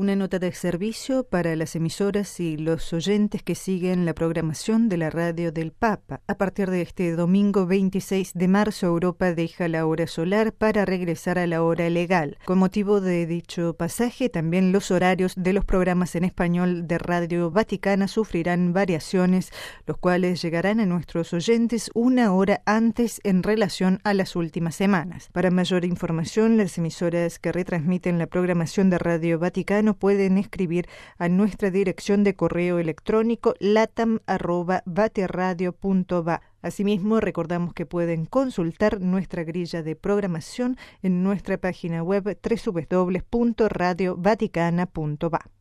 Una nota de servicio para las emisoras y los oyentes que siguen la programación de la radio del Papa. A partir de este domingo 26 de marzo, Europa deja la hora solar para regresar a la hora legal. Con motivo de dicho pasaje, también los horarios de los programas en español de Radio Vaticana sufrirán variaciones, los cuales llegarán a nuestros oyentes una hora antes en relación a las últimas semanas. Para mayor información, las emisoras que retransmiten la programación de Radio Vaticana pueden escribir a nuestra dirección de correo electrónico latam@vatiradio.va. Asimismo, recordamos que pueden consultar nuestra grilla de programación en nuestra página web www.radiovaticana.va.